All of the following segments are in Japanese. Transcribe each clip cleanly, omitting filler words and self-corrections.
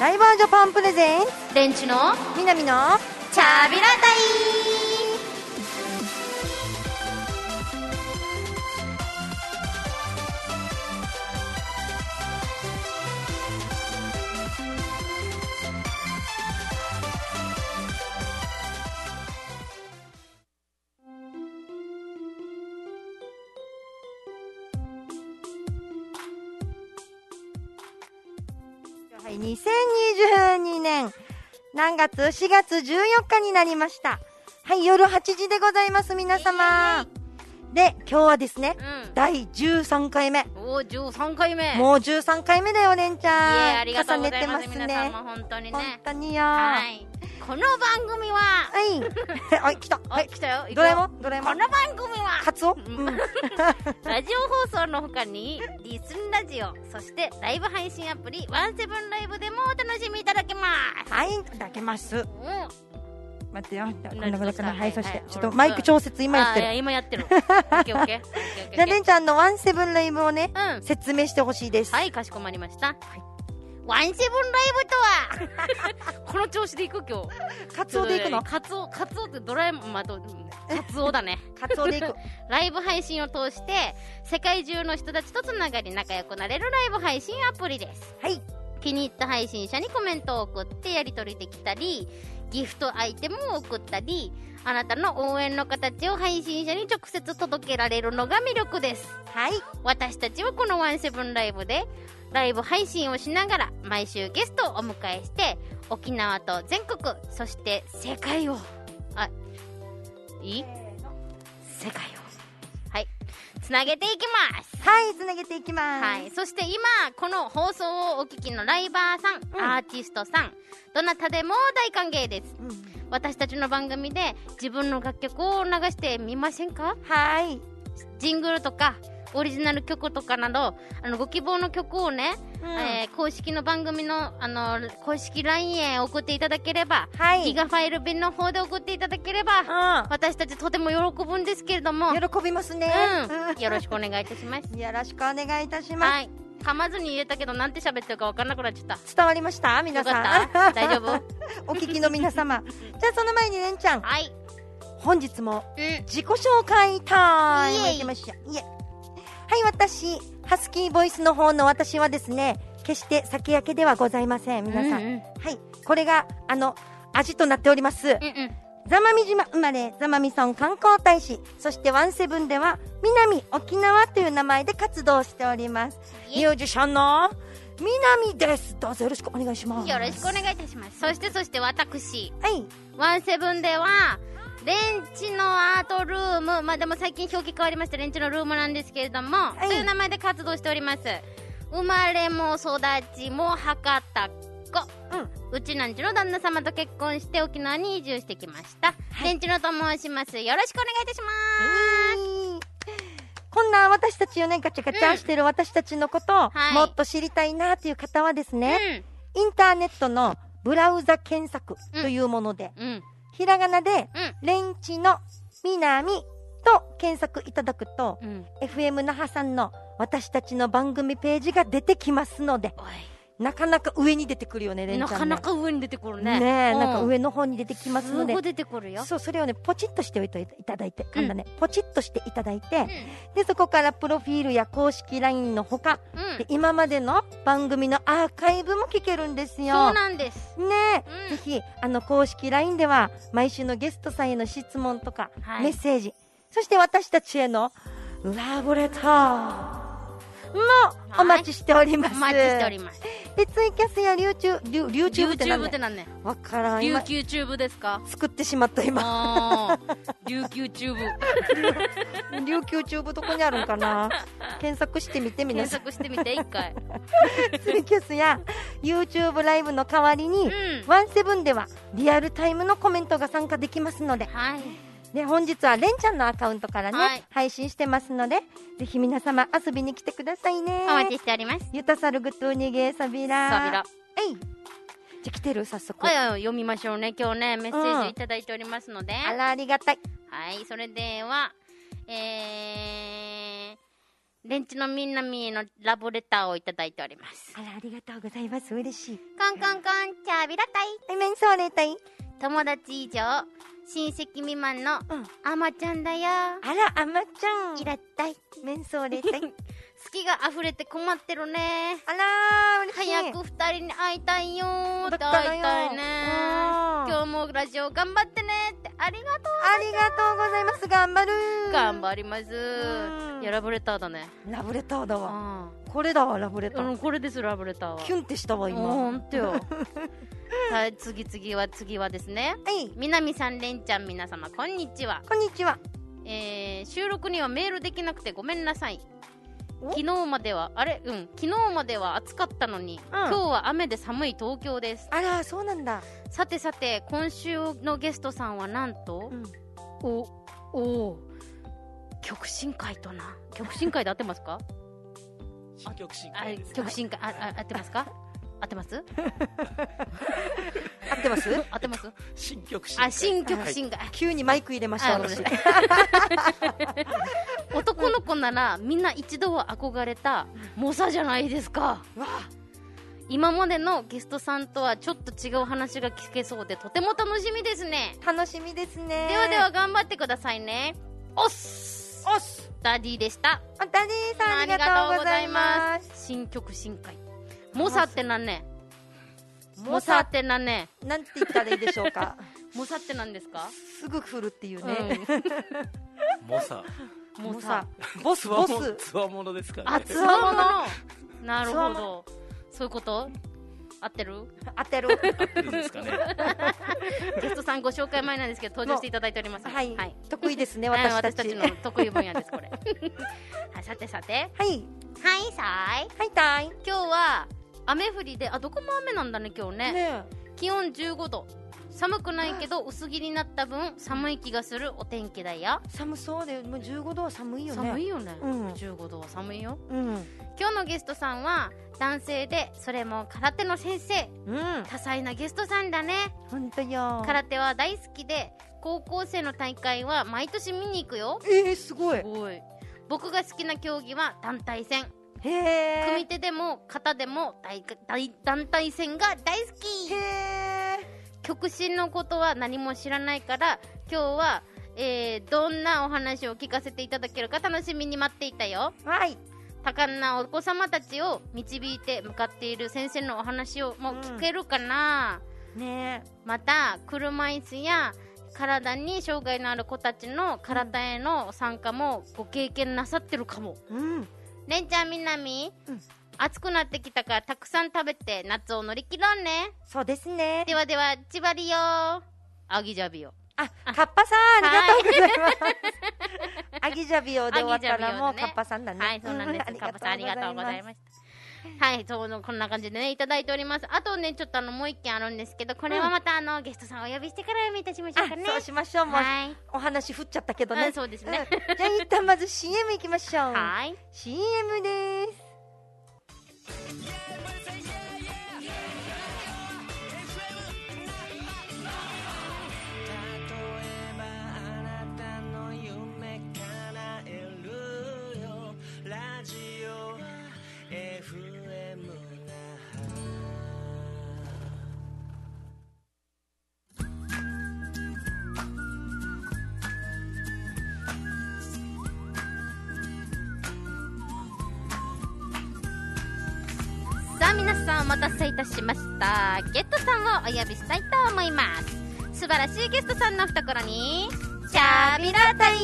ライバージャパンプレゼンツレンチの南のチャビラタイ。 はい、2022年何月4月14日になりました。はい、夜8時でございます、皆様。で、今日はですね、第13回目。 おー、13回目。 もう13回目だよ、レンちゃん。 ありがとうございます。 重ねてますね。 皆さんも本当にね。 本当によ。 はい。この番組は、 はい。あ、来た。 はい、来たよ。 ドラえもんこの番組は、 カツオラジオ放送の他に、リスンラジオ、そしてライブ配信アプリ、ワンセブンライブでもお楽しみいただけます。 はい、いただけます。待ってよ。こんなことかな。はい、そして、ちょっとはいマイク調節今やってる。 今やってる。オッケーオッケー。 じゃあ、レンちゃんのワンセブンライブをね、 うん。 説明してほしいです。 はい、かしこまりました。ワンセブンライブとはこの調子でいく今日。 カツオでいくの？ カツオってドラえもん、カツオだね。 カツオでいく。 ライブ配信を通して世界中の人たちとつながり仲良くなれるライブ配信アプリです。 はい。 気に入った配信者にコメントを送ってやり取りできたり、ギフトアイテムを送ったり、あなたの応援の形を配信者に直接届けられるのが魅力です。 はい。 私たちはこのワンセブンライブでライブ配信をしながら毎週ゲストをお迎えして沖縄と全国、そして世界を世界をつなげていきます。 はい、つなげていきます。 はい。そして今この放送をお聞きのライバーさん、アーティストさん、どなたでも大歓迎です。私たちの番組で自分の楽曲を流してみませんか？ はい。 ジングルとかオリジナル曲とかなどご希望の曲をね、公式の番組の公式 LINE へ送っていただければ、 はい、 ギガファイル便の方で送っていただければ、私たちとても喜ぶんですけれども、 喜びますね。 よろしくお願いいたします。 よろしくお願いいたします。 はい。噛まずに言えたけどなんて喋ってるか分かんなくなっちゃった。 伝わりました皆さん？ よかった大丈夫？ お聞きの皆様。じゃあその前にレンちゃん、 はい、 本日も自己紹介タイムいきましょう。はい、私ハスキーボイスの方の私はですね、決して酒焼けではございません。皆さん、はい、これが味となっております。座間味島生まれ、座間味村観光大使、そしてワンセブンでは南沖縄という名前で活動しております。ミュージシャンの南です。どうぞよろしくお願いします。 よろしくお願いいたします。そして私、 はい、 ワンセブンではレンチのアートルーム、でも最近表記変わりましてレンチのルームなんですけれども、という名前で活動しております。生まれも育ちも博多っ子、うちなんちの旦那様と結婚して沖縄に移住してきました、レンチのと申します。よろしくお願いいたします。 こんな私たちをね、ガチャガチャしてる私たちのことをもっと知りたいなという方はですね、インターネットのブラウザ検索というもので、ひらがなで、レンチの南と検索いただくと、FM 那覇さんの私たちの番組ページが出てきますので、なかなか上に出てくるよね、レンちゃんね。 なかなか上に出てくるね。 なんか上の方に出てきますので。 すごい出てくるよ。 そう、それをね、ポチッとしておいていただいて、ポチッとしていただいて、で、そこからプロフィールや公式 LINE のほか、で今までの番組のアーカイブも聞けるんですよ。 そうなんです。 ね、ぜひ、公式 LINE では、毎週のゲストさんへの質問とか、メッセージ、そして私たちへのラブレターもお待ちしております。 お待ちしております。 で、ツイキャスやYouTube ってなんね。わからん。 琉球チューブですか？ 作ってしまった今。 琉球チューブ。 琉球チューブどこにあるんかな？検索してみて皆さん。 検索してみて一回。 ツイキャスや YouTube ライブの代わりに、ワンセブンではリアルタイムのコメントが参加できますので。 はい。 で、本日はレンちゃんのアカウントからね、配信してますので、ぜひ皆様遊びに来てくださいね。 お待ちしております。 ゆたさるぐとにげさびら。 さびら。 じゃ来てる早速。 読みましょうね。今日ね、メッセージいただいておりますので。 あら、ありがたい。 はい、それでは、 レンチのみんなみへのラブレターをいただいております。 あら、ありがとうございます。嬉しい。 カンカンカン、チャビラタイ。 メンソーレタイ。 友達以上、親戚未満のアマちゃんだよ。 あら、アマちゃん。 いらったい。 メンソーレタイ。 好きが溢れて困ってるね。 あらー、嬉しい。 早く二人に会いたいよーって会いたいね。今日もラジオ頑張ってねって。ありがとう。 ありがとうございます。頑張る。 頑張ります。いや、ラブレターだね。 ラブレターだわ。これだわ、ラブレター。 これです、ラブレターは。 キュンってしたわ、今。 ほんとよ。はい、次はですね。はい。みなみさん、れんちゃん、皆様、こんにちは。 こんにちは。 収録にはメールできなくてごめんなさい。昨日までは暑かったのに、今日は雨で寒い東京です。 あら、そうなんだ。 さて、今週のゲストさんはなんと、極真会とな。極真会で合ってますか？ 極真会です。 極真会、合ってますか？合ってます合ってます？ 合ってます？ 新極真会。 新極真会。 急にマイク入れました、私。 男の子ならみんな一度は憧れた猛者じゃないですか。今までのゲストさんとはちょっと違う話が聞けそうでとても楽しみですね。 楽しみですね。 では頑張ってくださいね。おっすダディでした。 ダディさん、ありがとうございます。 新極真会。猛者ってなんね。猛者ってなんね。 なんて言ったらいいでしょうか。 猛者ってなんですか？ すぐ振るっていうね。 猛者。 ボス。 つわものですかね。 あ、つわもの。なるほど。そういうこと？合ってる？ 合ってるですかね。 ゲストさんご紹介前なんですけど登場していただいております。 はい。得意ですね、私たちの得意分野ですこれ。さて。はい。 たい。 今日は雨降りで、どこも雨なんだね今日ね。気温15度。寒くないけど薄着になった分寒い気がするお天気だよ。 寒そうで、もう15度は寒いよね。 寒いよね。15度は寒いよ。 今日のゲストさんは男性で、それも空手の先生。多彩なゲストさんだね。 ほんとよ。 空手は大好きで、高校生の大会は毎年見に行くよ。 すごい。 僕が好きな競技は団体戦。 組手でも型でも団体戦が大好き。極真のことは何も知らないから、今日は、どんなお話を聞かせていただけるか楽しみに待っていたよ。 はい。 多感なお子様たちを導いて向かっている先生のお話をもう聞けるかな。また車椅子や体に障害のある子たちの体への参加もご経験なさってるかも。れんちゃん、みなみ、暑くなってきたからたくさん食べて夏を乗り切ろうね。 そうですね。 ではちばりよ。あぎじゃびよ。 カッパさん、ありがとうございます。あぎじゃびよで終わったらもうカッパさんだね。 はい、そうなんです。カッパさん、ありがとうございました。はい、こんな感じでね、いただいております。あとね、ちょっともう一件あるんですけど、これはまたゲストさんをお呼びしてからお読みいたしましょうかね。 そうしましょう。もうお話振っちゃったけどね。 そうですね。 じゃあ一旦まず CM いきましょう。 はい。 CM です。 皆さんお待たせいたしました。ゲストさんをお呼びしたいと思います。素晴らしいゲストさんの懐にチャビラタイ。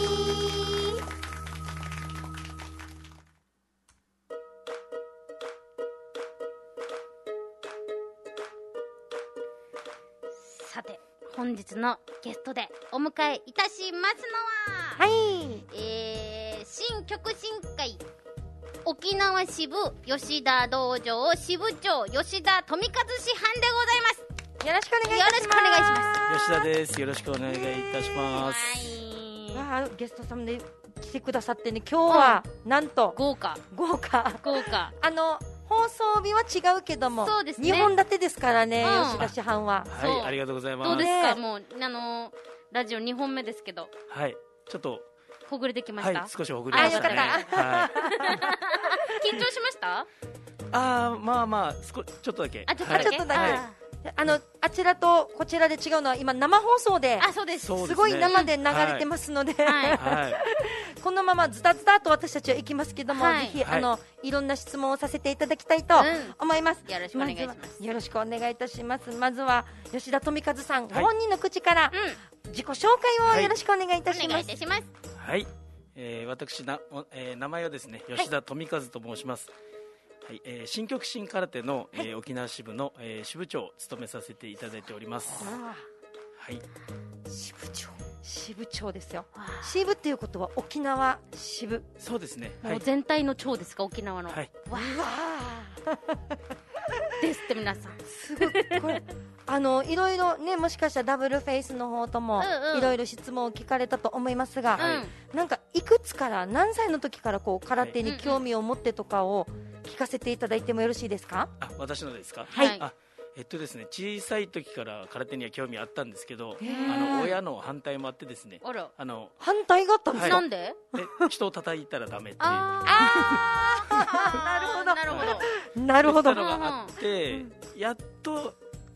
さて、本日のゲストでお迎えいたしますのは、新極真会沖縄支部吉田道場支部長吉田富和師範でございます。 よろしくお願いいたします。 吉田です。よろしくお願いいたします。 ゲストさんで来てくださってね、今日はなんと豪華放送日は違うけども、 そうですね、 2本立てですからね、吉田師範は。 はい、ありがとうございます。 どうですか、もうラジオ2本目ですけど。 はい、ちょっとほぐれてきました。 はい、少しほぐれましたね。 あ、よかはい。 緊張しました？ まあちょっとだけ。 あ、ちょっとだけ。 ちょっとだけはいあちらとこちらで違うのは今生放送で、 そうです。 すごい生で流れてますので、 はい。 このままズタズタと私たちは行きますけども、 はいぜひはいいろんな質問をさせていただきたいと思います。 よろしくお願いします。 よろしくお願いいたします。まずは吉田富和さん、 はいご本人の口から自己紹介をよろしくお願いいたしお願ます。 いいたします。 はい。私名前はですね、吉田富和と申します。はい、新極真空手の、沖縄支部の、支部長を務めさせていただいております。はい。 支部長ですよ。支部っていうことは沖縄支部。 そうですね。 もう全体の長ですか、沖縄の。 はい。 わですって皆さん。 すごいこれいろいろね、もしかしたらダブルフェイスの方ともいろいろ質問を聞かれたと思いますが、なんかいくつから何歳の時からこう空手に興味を持ってとかを聞かせていただいてもよろしいですか？ 私のですか？ はいですね、小さい時から空手には興味あったんですけど、親の反対もあってですね、 反対があったんですか？ なんで？ 人を叩いたらダメっていうなるほど。 なるほど。 なるほど。 そういったのがあってやっと、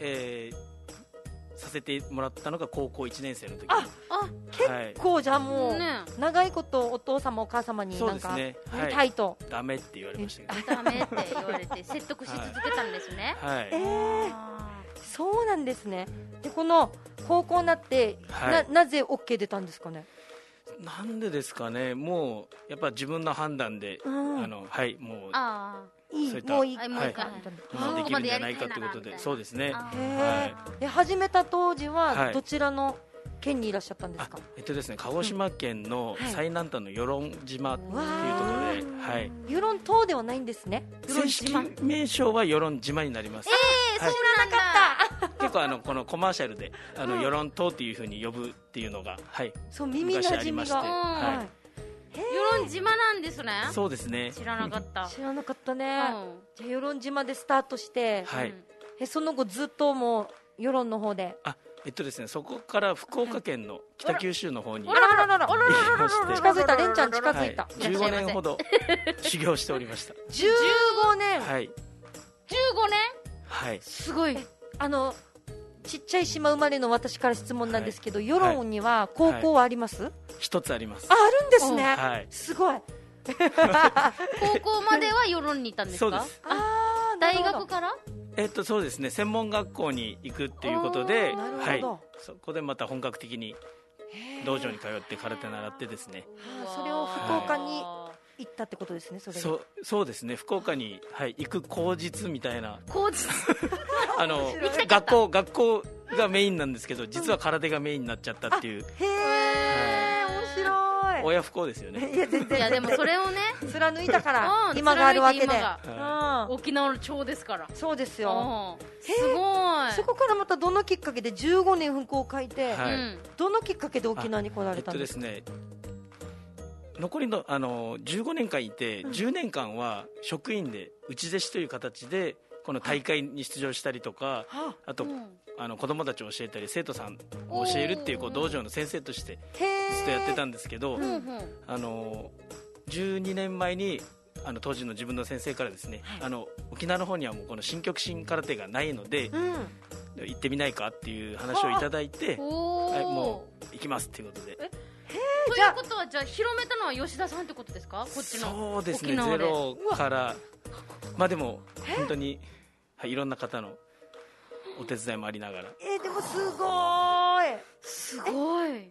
させてもらったのが高校1年生の時に。 結構じゃあもう長いことお父様お母様になんかやりたいとダメって言われましたけど、 ダメって言われて説得し続けたんですね。 そうなんですね。でこの高校になってなぜ OK 出たんですかね？ なんでですかね。もうやっぱ自分の判断ではいもうもういいできるんじゃないかということで。そうですね。 始めた当時はどちらの県にいらっしゃったんですか？ ですね、鹿児島県の最南端の与論島っていうところで、 与論島ではないんですね。 正式名称は与論島になります。 知らなかった。 結構このコマーシャルで与論島っていう風に呼ぶっていうのがそう耳なじみが。 与論島なんですね。 そうですね。 知らなかった。 知らなかったね。じゃあ与論島でスタートして、その後ずっともう与論の方で。 ですね、そこから福岡県の北九州の方に行きまして、近づいた、レンちゃん近づいた。 15年ほど修行しておりました。 15年。 はい。15年。 はい。 すごい。 ちっちゃい島生まれの私から質問なんですけど、与論には高校はあります？ 一つあります。 あるんですね。すごい。 高校までは与論にいたんですか？ そうです。 大学から？ そうですね、専門学校に行くっていうことで、そこでまた本格的に道場に通って空手習ってですね。 それを福岡に行ったってことですね。 そうですね、福岡に行く口実みたいな。 口実学校がメインなんですけど、実は空手がメインになっちゃったっていう。 面白い。 親不幸ですよね。 いやでもそれをね貫いたから今があるわけで、 沖縄の長ですから。 そうですよ。 すごい。 そこからまたどのきっかけで15年福岡いて、どのきっかけで沖縄に来られたんですか？ 残りの15年間いて、10年間は職員で内弟子という形でこの大会に出場したりとか、あと子供たちを教えたり生徒さんを教えるっていう道場の先生としてずっとやってたんですけど、12年前に当時の自分の先生からですね、沖縄の方にはもうこの新極真空手がないので、行ってみないかっていう話をいただいて、もう行きますっていうことで。 ということはじゃあ広めたのは吉田さんってことですか？こっちのそうですね、ゼロからでも本当にいろんな方のお手伝いもありながら。 でもすごい。 で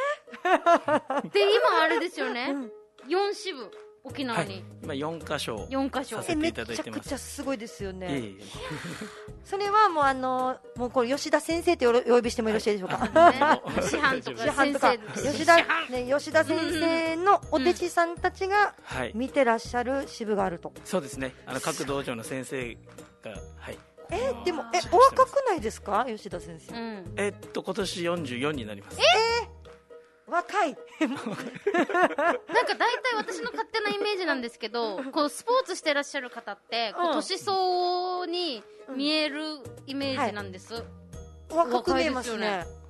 今あれですよね、4支部沖縄に、 今4カ所させていただいてます。 めちゃくちゃすごいですよね。それはもうこれ吉田先生とお呼びしてもよろしいでしょうか？ 師範とか先生、吉田先生のお弟子さんたちが見てらっしゃる支部があると。 そうですね、各道場の先生が。 でもお若くないですか、吉田先生？ 今年44になります。 若い。 なんか大体私の勝手なイメージなんですけど、こうスポーツしてらっしゃる方って年相応に見えるイメージなんです。 若く見えますね。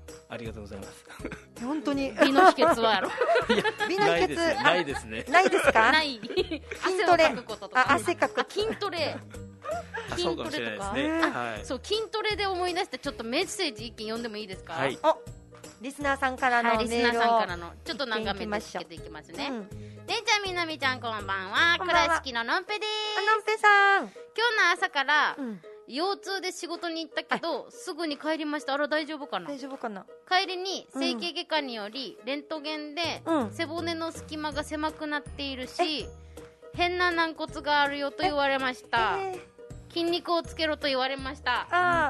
ありがとうございます本当に美の秘訣はやろ美の秘訣ないですねないですか？ ない筋トレ、 汗をかくこととか汗かく、 筋トレそうかもしれないですね、はい、 そう筋トレで思い出してちょっとメッセージ一件読んでもいいですか？ はい、 おリスナーさんからのメールを、 リスナーさんからのちょっと長めですけどいきますね。れんちゃんみなみちゃんこんばんは。倉敷ののんぺです。 のんぺさん、 今日の朝から腰痛で仕事に行ったけどすぐに帰りました。あら大丈夫かな？ 大丈夫かな？ 帰りに整形外科によりレントゲンで背骨の隙間が狭くなっているし変な軟骨があるよと言われました。筋肉をつけろと言われました。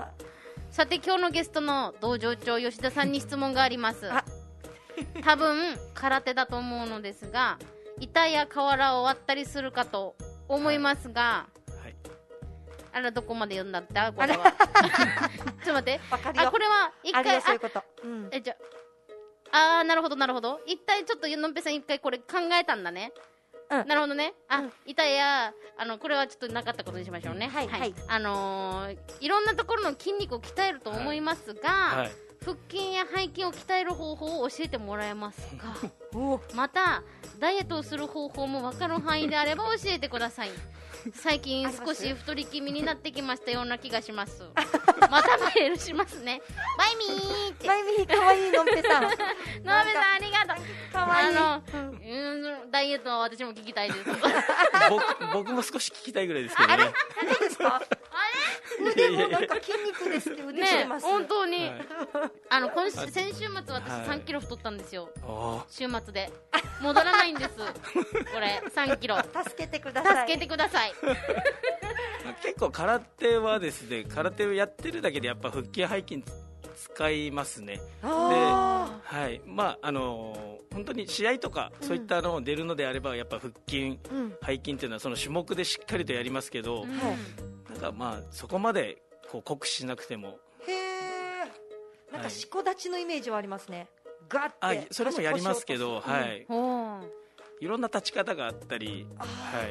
さて今日のゲストの道場長吉田さんに質問があります。多分空手だと思うのですが板や瓦を割ったりするかと思いますが、はい、あらどこまで読んだったこれはちょっと待って、これは一回そういうこと、 じゃなるほどなるほど。一体ちょっとのんぺさん一回これ考えたんだね。なるほどね。板やこれはちょっとなかったことにしましょうね。はい、はい、いろんなところの筋肉を鍛えると思いますが、はい、腹筋や背筋を鍛える方法を教えてもらえますか？またダイエットをする方法も分かる範囲であれば教えてください。最近少し太り気味になってきましたような気がします。またメールしますね。バイミーって。 バイミーかわいいのんぺさん。のんぺさんありがとう。 かわいい。 ダイエットは私も聞きたいです。 僕も少し聞きたいぐらいですけどね。 あれですか？腕もなんか筋肉ですって腕してます。 本当に。先週末私3キロ太ったんですよ。週末で戻らないんです。これ3キロ。 助けてください。 助けてください。 結構空手はですね、空手をやってるだけでやっぱ腹筋背筋使いますね。で、はい、まあ本当に試合とかそういった出るのであればやっぱ腹筋、背筋っていうのはその種目でしっかりとやりますけど、なんかまあそこまでこう酷使しなくても。 へえ。なんかしこ立ちのイメージはありますね。ガッて。 それもやりますけど、はい。いろんな立ち方があったり、はい。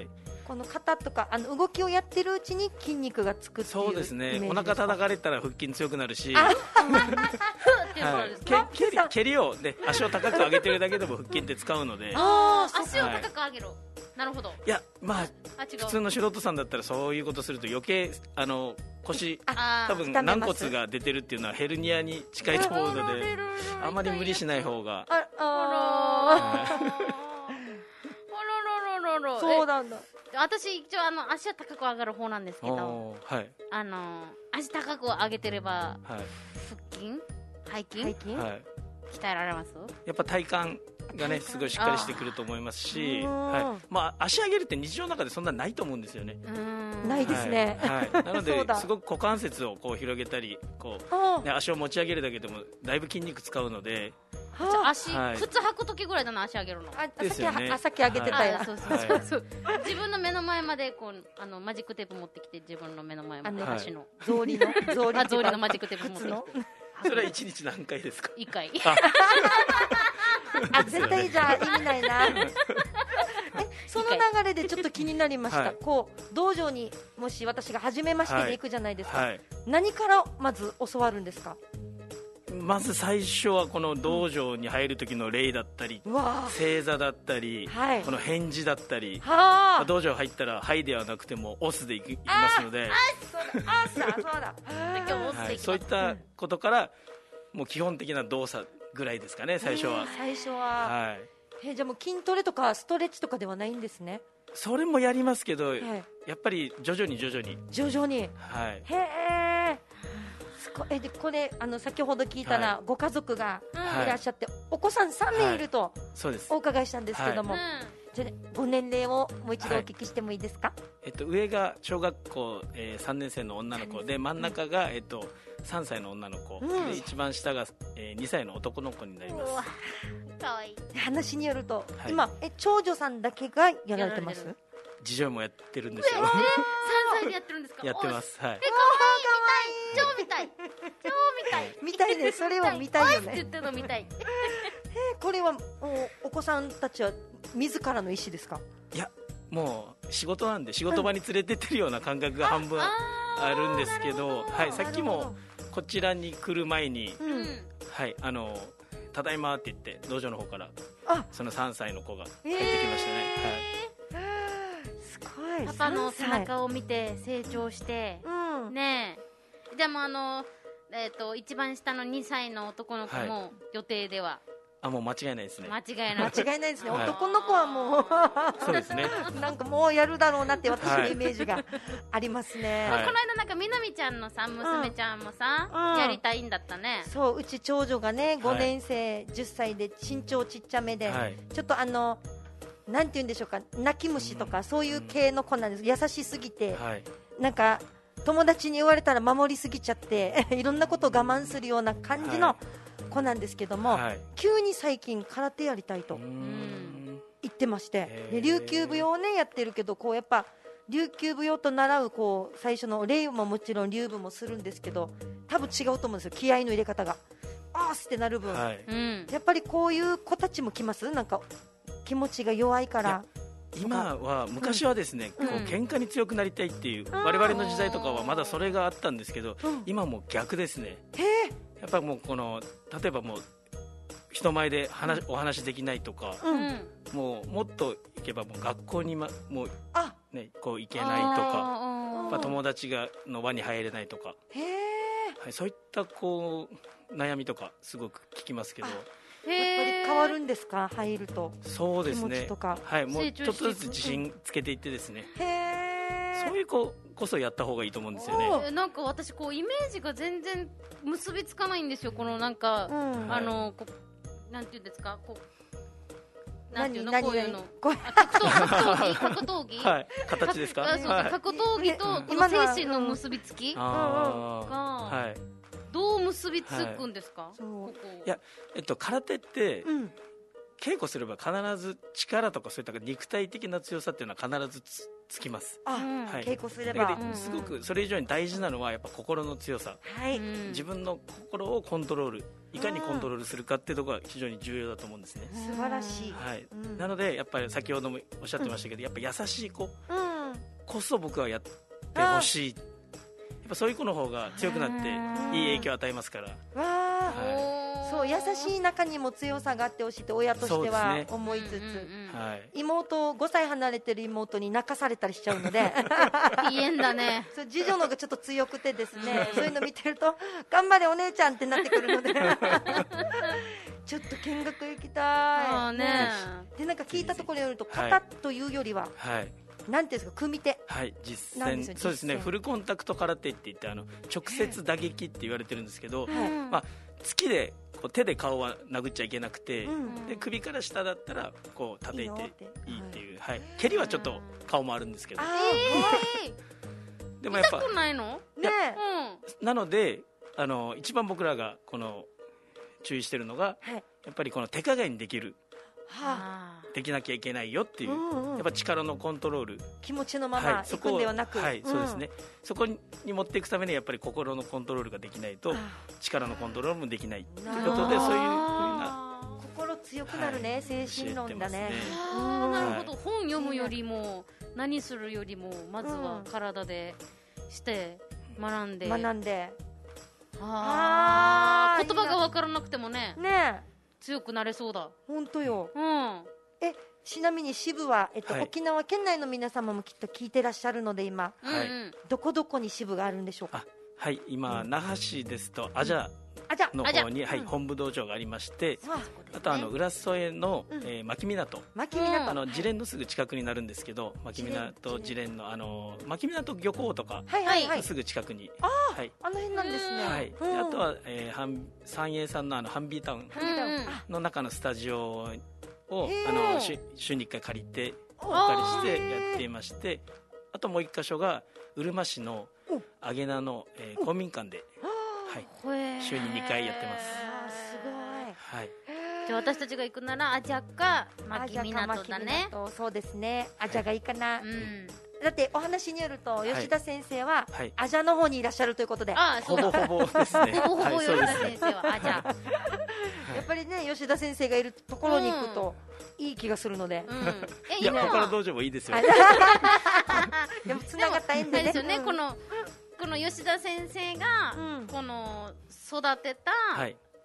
この肩とか動きをやってるうちに筋肉がつくっていう。 そうですね。お腹叩かれたら腹筋強くなるし、蹴りをね足を高く上げてるだけでも腹筋って使うので。 足を高く上げろ。なるほど。 いやまあ普通の素人さんだったらそういうことすると余計腰多分軟骨が出てるっていうのはヘルニアに近いと思うのであんまり無理しない方が。 そうなんだ。 私一応足は高く上がる方なんですけど、足高く上げてれば腹筋背筋鍛えられます？ やっぱ体幹がねすごいしっかりしてくると思いますし、まあ足上げるって日常の中でそんなないと思うんですよね。 ないですね。 なのですごく股関節をこう広げたりこう足を持ち上げるだけでもだいぶ筋肉使うので。 靴履く時ぐらいだな足上げるの。 さっき上げてたよ。 自分の目の前までこうマジックテープ持ってきて自分の目の前まで足の草履のマジックテープ持ってきて。 それは1日何回ですか ？1回。 絶対じゃあ意味ないな。その流れでちょっと気になりました。こう道場にもし私が初めましてで行くじゃないですか。何からまず教わるんですか？ まず最初はこの道場に入る時の礼だったり、正座だったり、この返事だったり、道場入ったらはいではなくてもオスで行きますので、そういったことからもう基本的な動作ぐらいですかね。最初はじゃあもう筋トレとかストレッチとかではないんですね。 それもやりますけど、やっぱり徐々にへえ。でこれ先ほど聞いたらご家族がいらっしゃってお子さん3名いるとお伺いしたんですけども、じゃあご年齢をもう一度お聞きしてもいいですか？ 上が小学校3年生の女の子で真ん中が3歳の女の子で一番下が2歳の男の子になります。 かわいい。 話によると今長女さんだけがやられてます？ 次女もやってるんですよ。 3歳でやってるんですか？ やってます。はい。 超見たい。 見たいね。それは見たいよね。 って言ってるの見たい。 これはお子さんたちは自らの意思ですか？ いやもう仕事なんで仕事場に連れてってるような感覚が半分あるんですけど、さっきもこちらに来る前にはいただいまって言って道場の方からその3歳の子が帰ってきましたね。 すごい。 パパの背中を見て成長して、ねえ。じゃあもう一番下の2歳の男の子も予定では、 もう間違いないですね。 間違いないですね。男の子はもうそうですね。 なんかもうやるだろうなって私のイメージがありますね。 この間なんかみなみちゃんのさ娘ちゃんもさやりたいんだったね。 そう、うち長女がね5年生10歳で身長ちっちゃめで、ちょっとなんて言うんでしょうか、泣き虫とかそういう系の子なんです。優しすぎて、なんか友達に言われたら守りすぎちゃっていろんなことを我慢するような感じの子なんですけども、急に最近空手やりたいと言ってまして、で琉球舞踊をねやってるけど、こうやっぱ琉球舞踊と習うこう最初の礼ももちろん流舞もするんですけど、多分違うと思うんですよ、気合の入れ方があーってなる分、やっぱりこういう子たちも来ます。なんか気持ちが弱いから今は昔はですね、こう喧嘩に強くなりたいっていう我々の時代とかはまだそれがあったんですけど、今もう逆ですね。やっぱりもう例えばもう人前でお話できないとか、もっといけばもう学校にもうねこう行けないとか、友達の輪に入れないとか、そういったこう悩みとかすごく聞きますけど。 やっぱり変わるんですか、入ると。 そうですね、 気持ちとか、 もうちょっとずつ自信つけていってですね、そういう子こそやった方がいいと思うんですよね。 なんか私こうイメージが全然結びつかないんですよ。このなんか、なんていうんですか、こうなんていうの、こういうの格闘技形ですか。 格闘技とこの精神の結びつきがどう結びつくんですか。 いや、空手って、稽古すれば必ず力とかそういった肉体的な強さっていうのは必ずつきます。 稽古すればすごくそれ以上に大事なのはやっぱ心の強さ、自分の心をコントロール、いかにコントロールするかっていうところが非常に重要だと思うんですね。 素晴らしい。 なのでやっぱり先ほどもおっしゃってましたけど、やっぱ優しい子こそ僕はやってほしい。やっぱそういう子の方が強くなっていい影響を与えますから。そう、優しい中にも強さがあってほしいって親としては思いつつ、妹5歳離れてる妹に泣かされたりしちゃうのでいい縁だね。 そう、次女のがちょっと強くてですねそういうの見てると頑張れお姉ちゃんってなってくるのでちょっと見学行きたいで、なんか聞いたところによると型というよりは、なんていうんですか、組手、 実践、そうですね、フルコンタクト空手って言って直接打撃って言われてるんですけど、突きでこう手で顔は殴っちゃいけなくて、で首から下だったらこう叩いていいっていう、蹴りはちょっと顔もあるんですけど、でもやっぱ痛くないのなので一番僕らが注意してるのが、やっぱりこの手加減にできる、できなきゃいけないよっていう、やっぱ力のコントロール、 気持ちのままいくんではなく、 そうですね、そこに持っていくためにやっぱり心のコントロールができないと力のコントロールもできないということで、そういうふうな心強くなるね、精神論だね。 なるほど。本読むよりも何するよりもまずは体でして学んで、言葉が分からなくてもね強くなれそうだ。 本当よ。ちなみに支部は、沖縄県内の皆様もきっと聞いてらっしゃるので今、どこどこに支部があるんでしょうか。 今那覇市ですとアジャの方に本部道場がありまして、あと浦添の牧港、地連のすぐ近くになるんですけど、牧港地連の牧港漁港とかすぐ近くに、 あの辺なんですね。 あとは三栄さんのハンビータウンの中のスタジオを週に1回借りてお借りしてやっていまして、あともう1箇所がうるま市のアゲナの公民館で週に2回やってます。 すごい。 じゃあ私たちが行くならアジャか牧港だね。 そうですね、アジャがいいかな。だってお話によると吉田先生はアジャの方にいらっしゃるということで、 ほぼほぼですね。 ほぼほぼ吉田先生はアジャ。 やっぱりね、吉田先生がいるところに行くといい気がするので、 いや他の道場もいいですよ。 でもつながった縁でね。 この吉田先生がこの育てた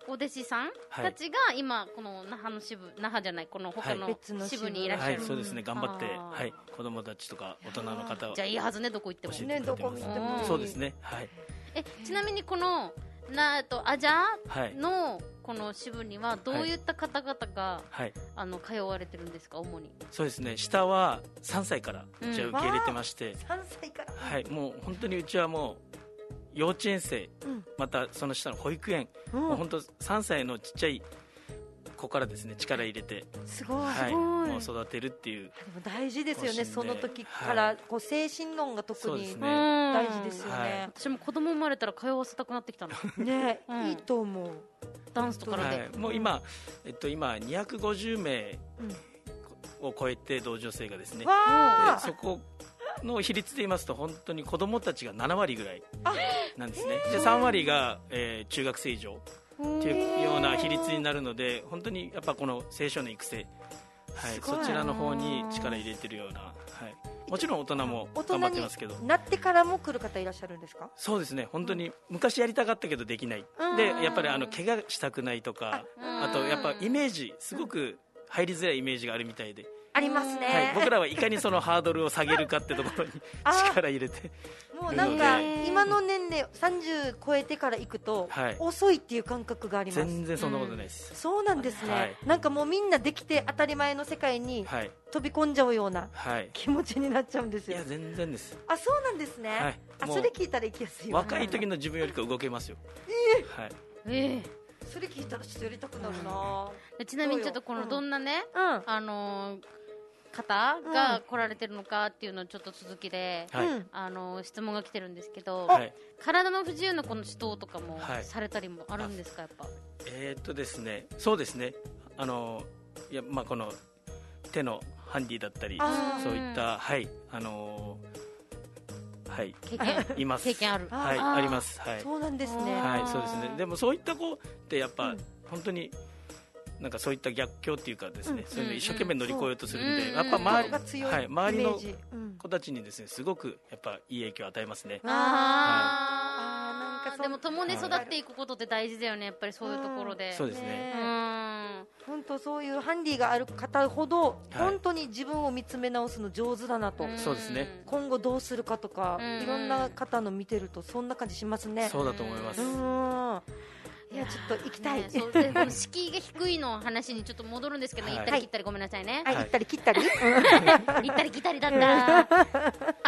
お弟子さんたちが今この那覇の支部、那覇じゃないこの他の支部にいらっしゃる。 そうですね、頑張って、子供たちとか大人の方はじゃあいいはずね、どこ行ってもね、どこ見ても。 そうですね。はい。 ちなみにこのアジャのこの支部にはどういった方々が通われてるんですか、主に。 そうですね、下は3歳からうちは受け入れてまして、 3歳から、 はい、もう本当にうちはもう幼稚園生、またその下の保育園、もう本当3歳のちっちゃい子からですね力入れて、 すごい、 もう育てるっていう。 でも大事ですよね、その時からこう精神論が特に大事ですよね。 私も子供生まれたら通わせたくなってきたのね、いいと思う。 ダンスとかで、 もう今250名を超えて同女性がですね、でそこの比率で言いますと本当に子供たちが7割ぐらいなんですね。で3割が、中学生以上というような比率になるので、本当にやっぱこの青少年育成、そちらの方に力入れてるような、もちろん大人も頑張ってますけど。 なってからも来る方いらっしゃるんですか？ そうですね、本当に昔やりたかったけどできない、でやっぱり怪我したくないとか、あとやっぱイメージすごく入りづらいイメージがあるみたいで、 ありますね、 僕らはいかにそのハードルを下げるかってところに力入れて、 もうなんか今の年齢30超えてから行くと遅いっていう感覚があります。 全然そんなことないです。 そうなんですね、なんかもうみんなできて当たり前の世界に飛び込んじゃうような気持ちになっちゃうんですよ。 いや全然です。 あ、そうなんですね、それ聞いたら行きやすいわ。 若い時の自分よりか動けますよ。 それ聞いたらちょっとやりたくなるな。 ちなみにちょっとこのどんなね、方が来られてるのかっていうのをちょっと続きで、質問が来てるんですけど、体の不自由な子の指導とかもされたりもあるんですか、やっぱ。 ですね、そうですね、いやこの手のハンディだったり、そういったいます。 経験ある。 あります。 そうなんですね。 そうですね。でもそういった子ってやっぱ本当になんかそういった逆境っていうかですね、そういうの一生懸命乗り越えようとするんで、やっぱ周りの子たちにですねすごくやっぱいい影響を与えますね。 でも共に育っていくことって大事だよね、やっぱりそういうところで。 そうですね。 本当そういうハンディがある方ほど本当に自分を見つめ直すの上手だなと。 そうですね。 今後どうするかとかいろんな方の見てるとそんな感じしますね。 そうだと思います。 いやちょっと行きたい。 そうでこの敷居が低いの話にちょっと戻るんですけど、行ったり切ったりごめんなさいね。 行ったり切ったり行ったり切ったりだった。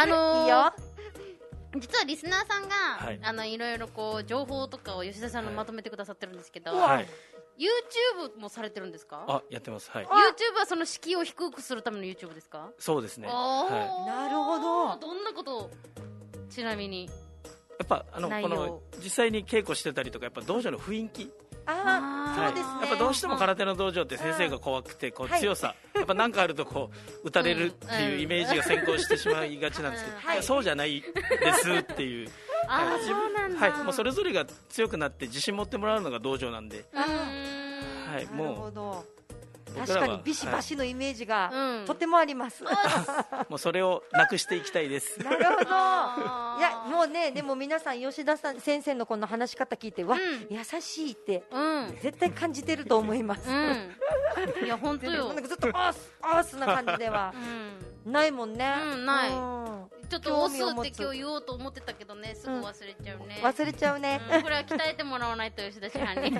いいよ。 実はリスナーさんがいろいろこう情報とかを吉田さんのまとめてくださってるんですけど、YouTube もされてるんですか？ やってます。 YouTube はその敷居を低くするための YouTube ですか？ そうですね。 なるほど。 どんなことちなみにやっぱこの実際に稽古してたりとか、やっぱ道場の雰囲気、 そうですね。 やっぱどうしても空手の道場って先生が怖くてこう強さ、やっぱ何かあるとこう打たれるっていうイメージが先行してしまいがちなんですけど、そうじゃないですっていう。 そうなんだ。 もうそれぞれが強くなって自信持ってもらうのが道場なんで。もう確かにビシバシのイメージがとてもあります。 もうそれをなくしていきたいです。 なるほど。いやもうね、でも皆さん吉田さん先生のこの話し方聞いて、優しいって絶対感じてると思います。 いや本当よ。 ずっとアースな感じではないもんね。 ない。ちょっとオスって今日言おうと思ってたけどね、すぐ忘れちゃうね。 忘れちゃうね。 これは鍛えてもらわないと吉田師範に。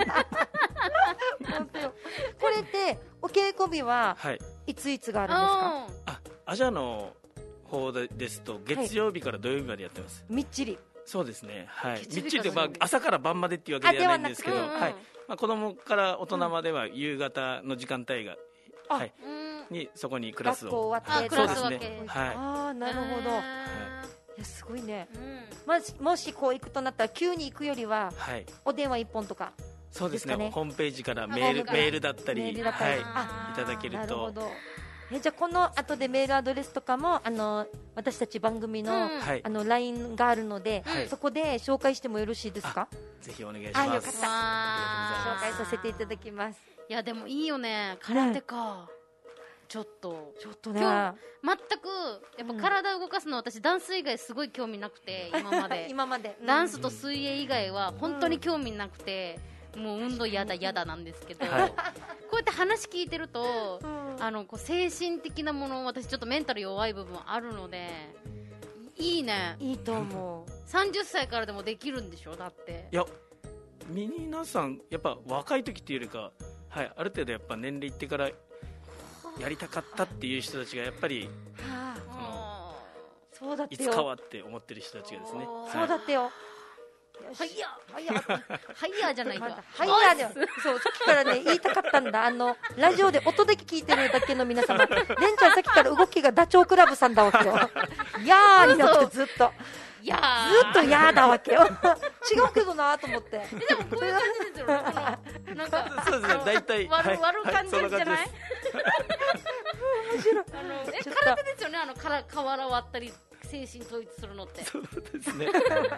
本当よ。これってお稽古日はいついつがあるんですか？ アジャの方ですと月曜日から土曜日までやってます。 みっちり。 そうですね。みっちりで朝から晩までっていうわけではないんですけど、子供から大人までは夕方の時間帯がにそこにクラスを。 クラス分け。 なるほど。いやすごいね。もしこう行くとなったら急に行くよりはお電話一本とか。 そうですね。ホームページからメールだったりいただけると。なるほど。 じゃあこの後でメールアドレスとかも私たち番組のLINE があるので、そこで紹介してもよろしいですか？ ぜひお願いします。 よかった。紹介させていただきます。 いやでもいいよね、空手か。ちょっとね。 全くやっぱ体を動かすの私ダンス以外すごい興味なくて今まで今までダンスと水泳以外は本当に興味なくて。 もう運動やだなんですけど、 はい、 こうやって話聞いてると、こう精神的なもの、私ちょっとメンタル弱い部分あるので、いいね。 いいと思う。 30歳からでもできるんでしょ、だって。 いや、皆さんやっぱ若い時っていうよりか、はい、ある程度やっぱ年齢いってからやりたかったっていう人たちがやっぱり、 そうだっていつかはって思ってる人たちがですね、 そうだってよ。 はいやじゃないか。 はいやだよ。そう、さっきからね、言いたかったんだ。ラジオで音だけ聞いてるだけの皆様、レンちゃんさっきから動きがダチョウ倶楽部さんだわけよ。やーになってずっと。ずっとやーだわけよ。違うけどなーと思って。 でもこういう感じですよ。なんか、 そうですね、大体。 割る感じじゃない？ 面白い。 空手ですよね、瓦割ったり。精神統一するのって。 そうですね。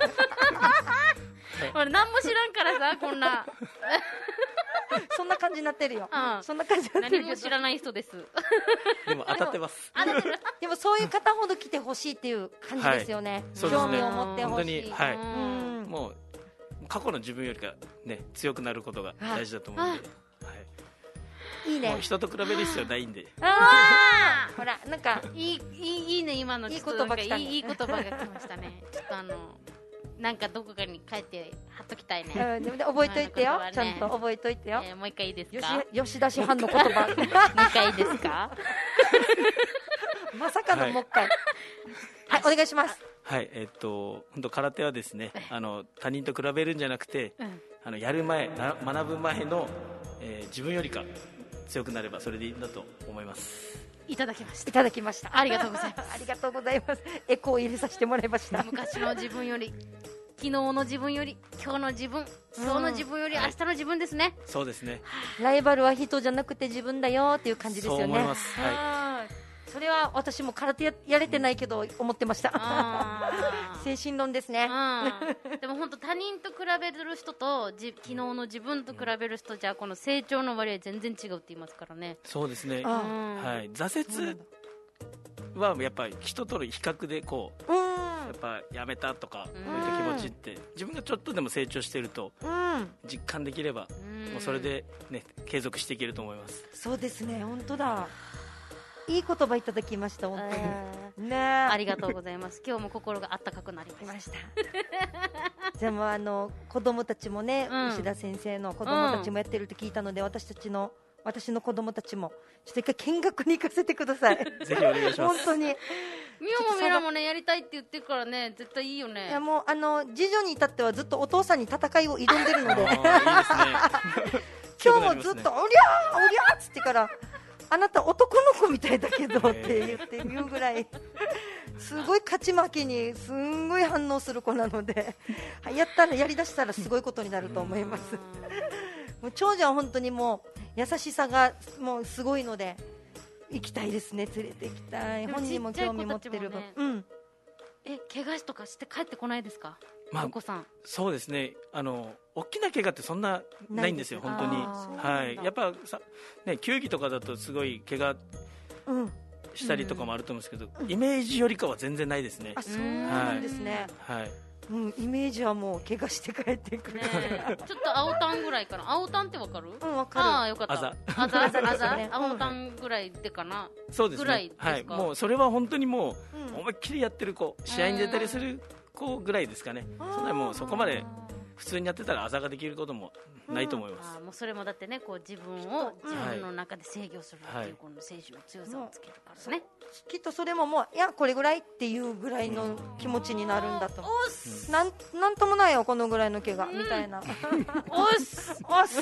俺何も知らんからさ、こんなそんな感じになってるよ。そんな感じになってるけど。 何も知らない人です。 でも当たってます。 でもそういう方ほど来てほしいっていう感じですよね。興味を持ってほしい。 はい。もう過去の自分よりかね、強くなることが大事だと思うんで。 いいね。 人と比べる必要ないんで。 ほら、なんかいいね、今のいい言葉が来たね。 いい言葉が来ましたね。ちょっとなんかどこかに帰って貼っときたいね。 でも覚えといてよ。ちゃんと覚えといてよ。 もう一回いいですか？ 吉田師範の言葉。 もう一回いいですか？ まさかのもう一回。はい、お願いします。 はい、本当空手はですね、他人と比べるんじゃなくて、やる前、学ぶ前の、自分よりか強くなればそれでいいんだと思います。 いただきました。 いただきました。 ありがとうございます。 ありがとうございます。エコーを入れさせてもらいました。 昔の自分より、昨日の自分より、今日の自分、今日の自分より明日の自分ですね。 そうですね。 ライバルは人じゃなくて自分だよっていう感じですよね。 そう思います。はい。 それは私も空手やれてないけど思ってました。精神論ですね。 でも本当他人と比べる人と昨日の自分と比べる人じゃこの成長の割合全然違うって言いますからね。 そうですね。はい。挫折はやっぱり人との比較でこうやっぱやめたとかこういった気持ちって自分がちょっとでも成長していると実感できればもうそれでね継続していけると思います。 そうですね。本当だ。いい言葉いただきました。本当にね。 ありがとうございます。今日も心があったかくなりました。 じゃあもう子供たちもね、牛田先生の子供たちもやってるって聞いたので、私の子供たちもちょっと一回見学に行かせてください。 ぜひお願いします。 本当に。 ミオもミラもねやりたいって言ってるからね、絶対いいよね。 いやもう次女に至ってはずっとお父さんに戦いを挑んでるので。いいですね。今日もずっとおりゃーっつってから。あなた男の子みたいだけどって言って言うぐらいすごい勝ち負けにすんごい反応する子なのでやりだしたらすごいことになると思います。もう長女は本当にもう優しさがもうすごいので行きたいですね。連れて行きたい。本人も興味持ってる分。 怪我とかして帰ってこないですか？お子さん。 そうですね。大きな怪我ってそんなないんですよ。本当に。はい。やっぱね、球技とかだとすごい怪我したりとかもあると思うんですけど、イメージよりかは全然ないですね。 そうなんですね。 はい。 イメージはもう怪我して帰ってくる。 ちょっと青タンぐらいかな。青タンってわかる？ わかる。 ああよかった。あざ青タンぐらいでかな。 そうですね。はい。もうそれは本当にもう思いっきりやってる子、試合に出たりする子ぐらいですかね。そんなもうそこまで普通にやってたらあざができることもないと思います。 もうそれもだってね、こう自分の中で制御するっていうこの精神の強さをつけるからね。 きっとそれももういやこれぐらいっていうぐらいの気持ちになるんだと。なんともないよこのぐらいの怪我みたいな。 おっす。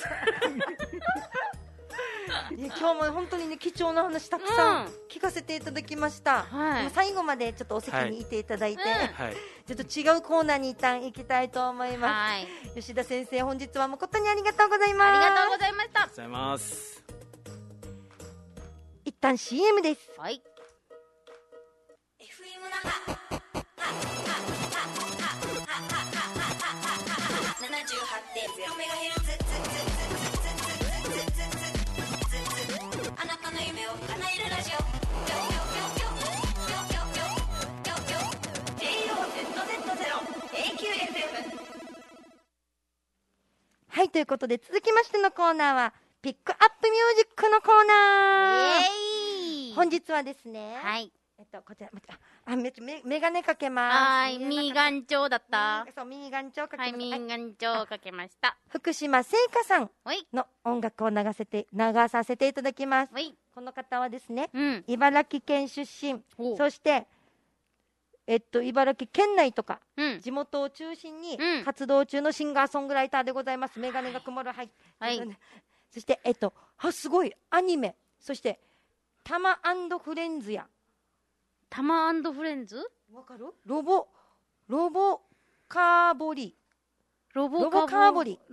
今日も本当にね貴重な話たくさん聞かせていただきました。最後までちょっとお席にいていただいて、ちょっと違うコーナーに一旦行きたいと思います。吉田先生、本日は誠にありがとうございます。 ありがとうございました。 ありがとうございます。 一旦 CM です。 はい。 FM 那覇 78.0MHz あなたの夢を叶えるラジオはい、 ということで、続きましてのコーナーはピックアップミュージックのコーナー。本日はですね、 はい。 こちら、めっちゃメガネかけます。 はい、ミーガンチョウだった。 そう、ミーガンチョウかけました。 はい、ミーガンチョウかけました。 福島聖華さんの音楽を流させていただきます。この方はですね、茨城県出身、そして、茨城県内とか、地元を中心に活動中のシンガーソングライターでございます。メガネが曇る。はい。そして、すごい、アニメ、そして、タマ&フレンズや。 タマ&フレンズ？ わかる？ロボカーボリ。 ロボカーボリ？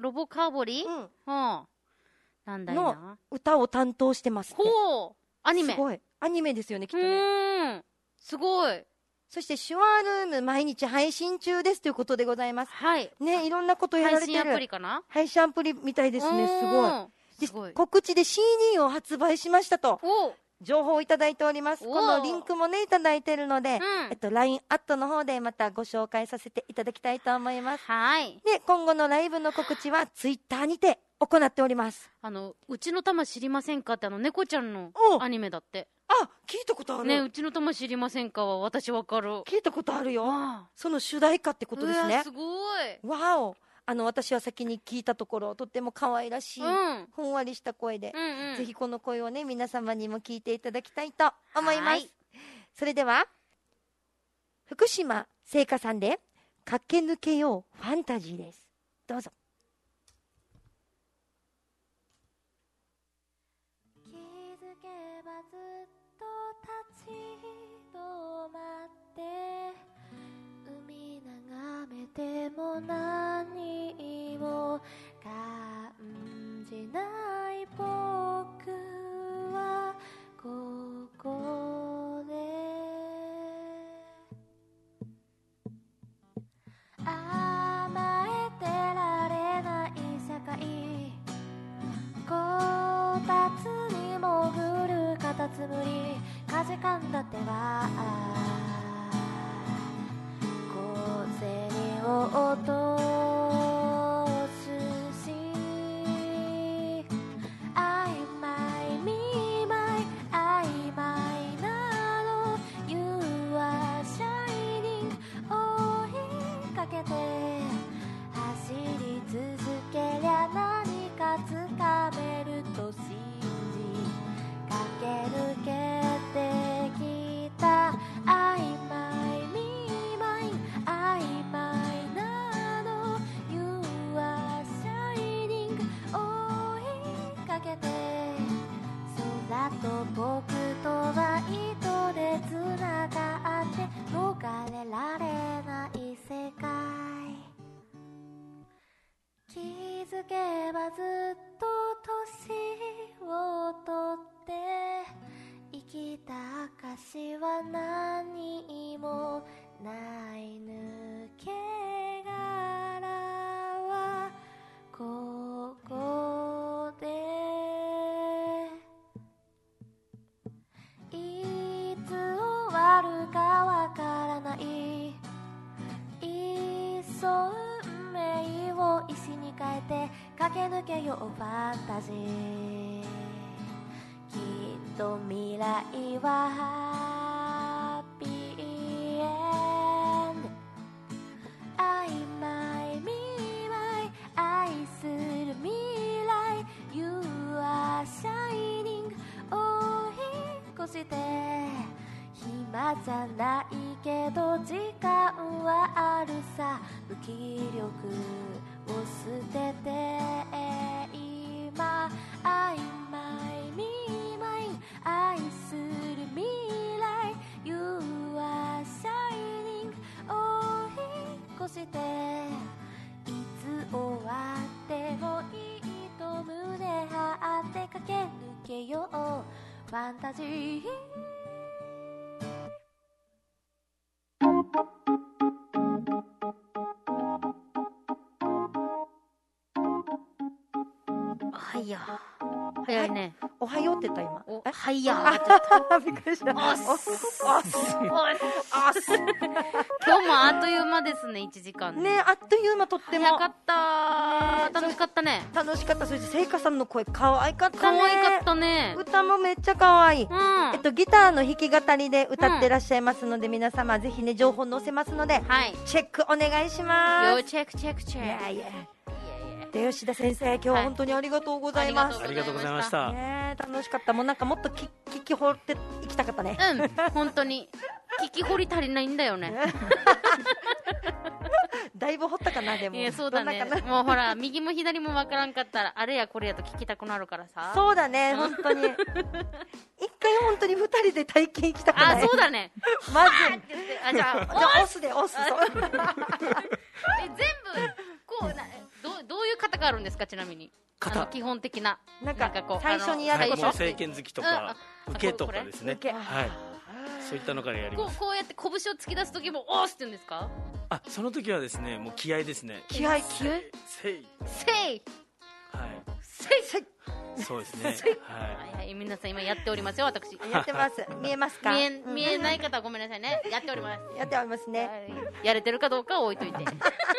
なんだいな。 の歌を担当してますって。 ほう。アニメ。 すごい。アニメですよね、きっとね。 すごい。 そして、手話ルーム毎日配信中ですということでございます。 はい。 ね、いろんなことやられてる。 配信アプリかな？ 配信アプリみたいですね、すごい。告知で CD を発売しましたと。情報をいただいております。このリンクもね、いただいているので、LINE アットの方でまたご紹介させていただきたいと思います。 はい。 で、今後のライブの告知は Twitter にて行っております。 うちの玉知りませんかって猫ちゃんのアニメだって。 あ、聞いたことある。 ね、うちの玉知りませんかは私わかる。 聞いたことあるよ。その主題歌ってことですね。 すごい。 わお。私は先に聞いたところ、とっても可愛らしい、ふんわりした声で、ぜひこの声をね、皆様にも聞いていただきたいと思います。それでは、福島聖華さんで、駆け抜けようファンタジーです。どうぞ。 気づけばずっと立ち止まって海眺めても何も感じない僕はここで甘えてられない世界こたつに潜るカタツムリかじかんだ手は銭を落とすし曖昧見舞い曖昧なの You are shining 追いかけて走り続けりゃ何かつかめると信じ駆け抜けてきた曖昧見舞い曖昧なの You are shining 追いかけて空と僕とは糸でつながって逃れられない世界気づけばずっと年を取って生きた証は何もない抜け殻はここでいつ終わるかわからないいっそ運命を石に変えて駆け抜けようファンタジーきっと未来はハッピーエンド曖昧見舞い愛する未来 You are shining 追い越して暇じゃないけど時間はあるさ無気力を捨てて今曖昧見舞い愛する未来 You are shining 追い越していつ終わってもいいと胸張って駆け抜けようファンタジー早いね。 おはようって言った今。 はいやーって言ったびっくりした。 おっす今日もあっという間ですね、1時間ね、あっという間とっても早かったー。楽しかったね。 楽しかった。そして聖華さんの声可愛かったね。 可愛かったね。 歌もめっちゃ可愛い。 うん。 ギターの弾き語りで歌ってらっしゃいますので、皆様ぜひね情報載せますので、 はい。 チェックお願いします。 要チェックチェックチェック。 いやいや。で吉田先生、今日は本当にありがとうございます。 ありがとうございました。 ね、楽しかった。もうなんかもっと聞き掘っていきたかったね。 うん、本当に聞き掘り足りないんだよね。 だいぶ掘ったかな。でもいやそうだね。もうほら右も左もわからんかったらあれやこれやと聞きたくなるからさ。 そうだね、本当に。一回本当に2人で体験行きたくない。 あ、そうだね。 まずあ、じゃあ押すで押す。 全部こうどういう型があるんですか、ちなみに。基本的ななんかこう最初にやること。 政権好きとか受けとかですね。はい。そういったのからやります。 こうやって拳を突き出す時もおーすって言うんですか？ あ、その時はですね、もう気合ですね。 気合。 せい。 はい。せい。 そうですね。 はい。皆さん今やっておりますよ、私。 やってます。見えますか？ 見えない方はごめんなさいね。やっております。 やっておりますね。 やれてるかどうかは置いといて。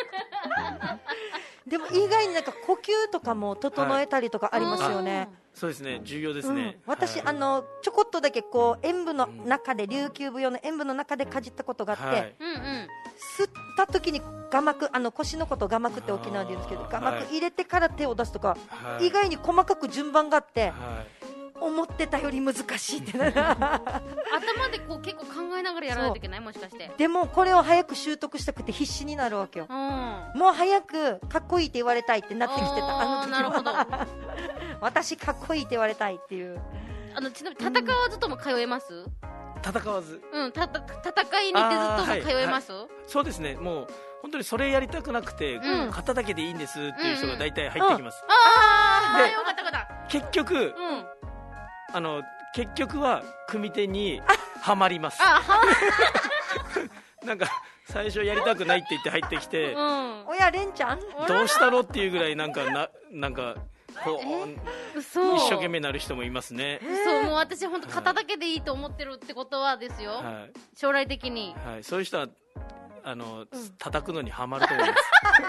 でも意外になんか呼吸とかも整えたりとかありますよね。 そうですね、重要ですね。 私ちょこっとだけこう演舞の中で琉球舞踊の演舞の中でかじったことがあって、吸った時に我膜、腰のことを我膜って沖縄で言うんですけど、我膜入れてから手を出すとか、意外に細かく順番があって、思ってたより難しいってなる。 頭でこう結構考えながらやらないといけない、もしかして。 でもこれを早く習得したくて必死になるわけよ。もう早くかっこいいって言われたいってなってきてた。 なるほど。 私かっこいいって言われたいっていう。 ちなみに戦わずとも通えます？ 戦わず。 うん、戦いに行ってずっとも通えます？ そうですね、もう本当にそれやりたくなくて、型だけでいいんですっていう人が大体入ってきます。 ああ、よかったよかった。 結局、結局は組手にはまります。なんか最初やりたくないって言って入ってきて、 おやレンちゃんどうしたのっていうぐらいなんかこう一生懸命なる人もいますね。 そう、もう私本当型だけでいいと思ってるってことはですよ。将来的に。 はい、そういう人は叩くのにはまると思います。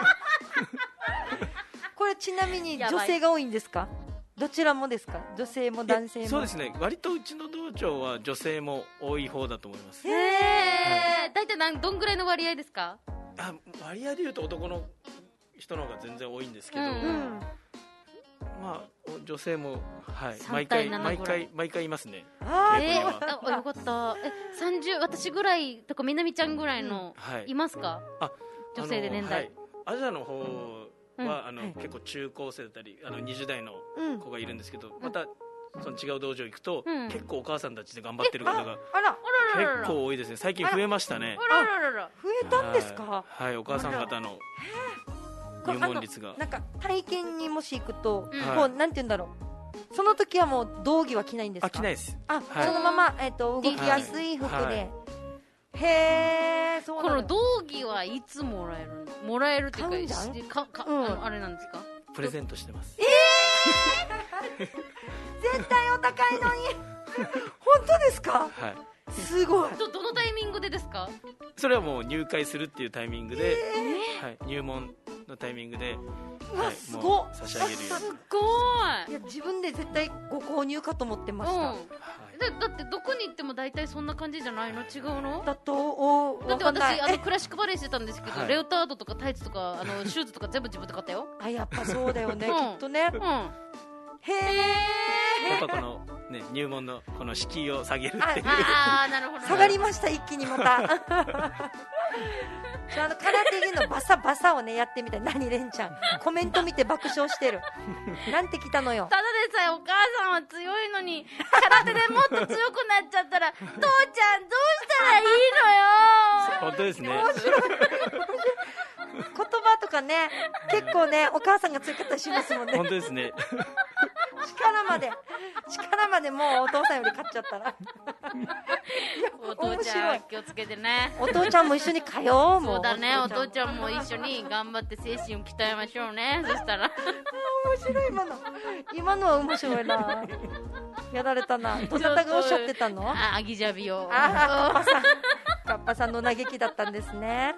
これちなみに女性が多いんですか？どちらもですか？女性も男性も。 そうですね、割とうちの道場は女性も多い方だと思います。 大体どんぐらいの割合ですか？ 割合でいうと男の人の方が全然多いんですけど、まあ女性も、はい、毎回いますね。 よかった。私ぐらいとかみなみちゃんぐらいのいますか？女性で年代。 アジアの方は結構中高生だったり20代の子がいるんですけど、またその違う道場行くと、結構お母さんたちで頑張ってる方が結構多いですね。最近増えましたね。 増えたんですか？ はい、お母さん方の入門率が。 なんか体験にもし行くと、こうなんて言うんだろう、その時はもう道着は着ないんですか？ 着ないです。 そのまま動きやすい服で。へえ、そうなの。 この道着はいつもらえる？もらえるっていうか、あれなんですか？ プレゼントしてます。 絶対お高いのに。本当ですか？ はい。 すごい。 どのタイミングでですか？ それはもう入会するっていうタイミングで、入門のタイミングで、 すごい。 差し上げるように。 すごい。 いや、自分で絶対ご購入かと思ってました。 だってどこに行っても大体そんな感じじゃないの？違うの？ だって私クラシックバレエしてたんですけど、レオタードとかタイツとかシューズとか全部自分で買ったよ。 やっぱそうだよね、きっとね。へえ。 やっぱこのね、入門のこの敷居を下げるっていう。 なるほど。 下がりました、一気にまた。空手着のバサバサをねやってみたい。何レンちゃんコメント見て爆笑してる。なんて来たのよ。 ただでさえお母さんは強いのに空手でもっと強くなっちゃったら父ちゃんどうしたらいいのよ。 本当ですね。 言葉とかね、結構ねお母さんが強かったりしますもんね。 本当ですね。 力までもうお父さんより勝っちゃったら。 お父ちゃん気をつけてね。 お父ちゃんも一緒に通おう。もうそうだね、お父ちゃんも一緒に頑張って精神を鍛えましょうね。そしたら面白い。今のは面白いな。 やられたな。どなたがおっしゃってたの？ あ、アギジャビを。 あ、カッパさん。カッパさんの嘆きだったんですね。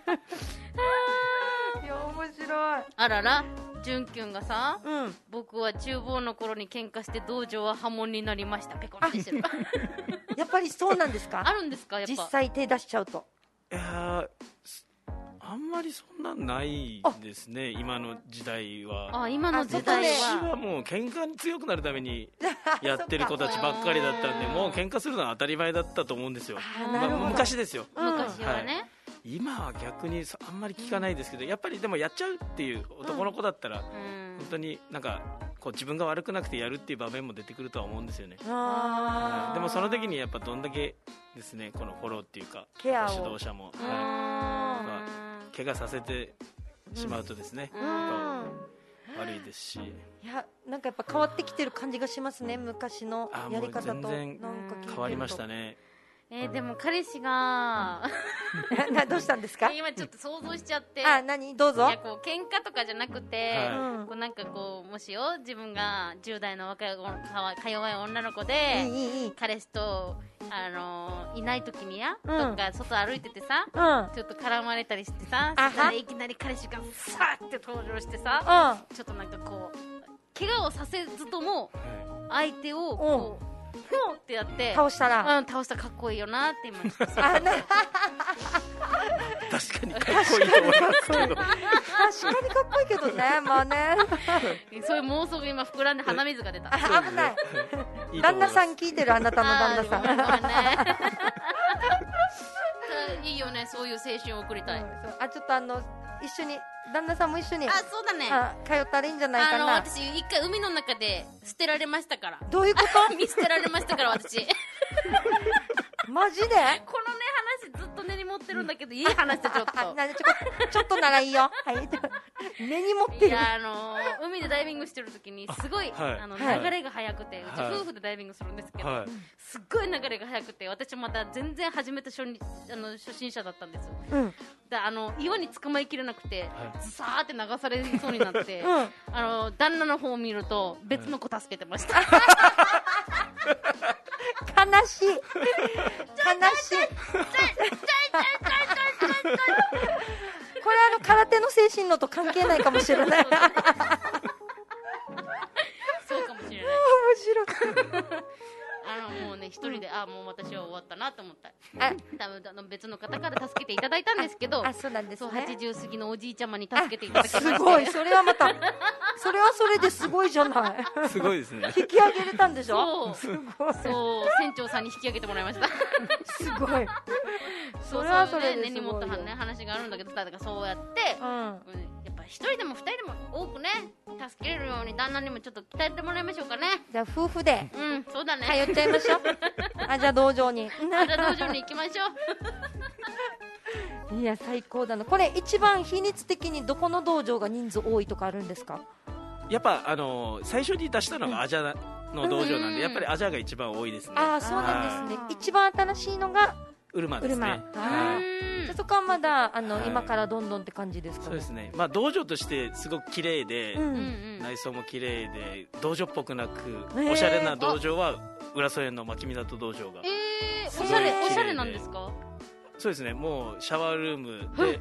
いや、面白い。 あらら、ジュンキュンがさ、 うん。 僕は厨房の頃に喧嘩して道場は破門になりました。ペコってしてる。 やっぱりそうなんですか？ あるんですか、やっぱ。 実際手出しちゃうと。 いやー、あんまりそんなんないですね、今の時代は。 あ、今の時代私は。 はもう喧嘩に強くなるためにやってる子たちばっかりだったんで、もう喧嘩するのは当たり前だったと思うんですよ。 なるほど。 昔ですよ。 昔はね。 今は逆にあんまり聞かないですけど、やっぱりでもやっちゃうっていう男の子だったら、本当になんかこう自分が悪くなくてやるっていう場面も出てくるとは思うんですよね。でもその時にやっぱどんだけですね、このフォローっていうかケアを指導者も、怪我させてしまうとですね、悪いですし。 いや、なんかやっぱ変わってきてる感じがしますね、昔のやり方と。 全然変わりましたね。 でも彼氏がどうしたんですか？ 今ちょっと想像しちゃって。 あ、何？どうぞ。 いや、こう喧嘩とかじゃなくて、こうなんかこうもしよ、自分が10代の若いか弱い女の子で彼氏といない時にや、どっか外歩いててさ、ちょっと絡まれたりしてさ、そこでいきなり彼氏がさーって登場してさ、ちょっとなんかこう怪我をさせずとも相手をこうふんってやって倒したら、 倒したらかっこいいよなって今ちょっと確かにかっこいいと思いますけど。 確かにかっこいいけどね、まあね。 そういう妄想が今膨らんで鼻水が出た。 危ない。旦那さん聞いてる、あなたの旦那さん。 ごめんね。いいよね、そういう青春を送りたい。 あ、ちょっと一緒に、旦那さんも一緒に。 あ、そうだね。 通ったらいいんじゃないかな。 私一回海の中で捨てられましたから。 どういうこと？ 見捨てられましたから、私。 マジで？ このね、話ずっと根に持ってるんだけど、いい話でちょっと。 ちょっとならいいよ。はい。根に持ってる。 いや、海でダイビングしてる時に、すごい、流れが速くて、うち夫婦でダイビングするんですけど、すっごい流れが速くて、私また全然初めて初心者だったんです。で、岩に捕まえきれなくて、ずさーって流されそうになって、旦那の方を見ると、別の子助けてました。 悲しい。悲しい。これ空手の精神のと関係ないかもしれない。 そうかもしれない。 面白い。 もうね、一人で、もう私は終わったなと思った。多分別の方から助けていただいたんですけど、 そうなんですね。 80過ぎのおじいちゃまに助けていただきました。 すごい、それはまた、それはそれですごいじゃない。 すごいですね。 引き上げれたんでしょ？ すごい。そう、船長さんに引き上げてもらいました。 すごい。 それはそれで根に持った話があるんだけど、だからそうやって、やっぱ一人でも二人でも多くね、助けれるように旦那にもちょっと鍛えてもらいましょうかね。 じゃあ夫婦で、 そうだね。 通っちゃいましょう。じゃあ道場に。 じゃあ道場に行きましょう。いや、最高だな。これ一番比率的にどこの道場が人数多いとかあるんですか？ やっぱ最初に出したのがアジャの道場なんで、やっぱりアジャが一番多いですね。 そうなんですね。一番新しいのがウルマですね。 そこはまだ今からどんどんって感じですか？ そうですね。まあ道場としてすごく綺麗で、内装も綺麗で道場っぽくなく、おしゃれな道場は浦添の牧港道場が。 おしゃれなんですか？ そうですね。もうシャワールームで、